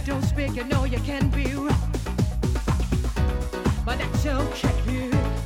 don't speak, you know you can be rude, but that's okay.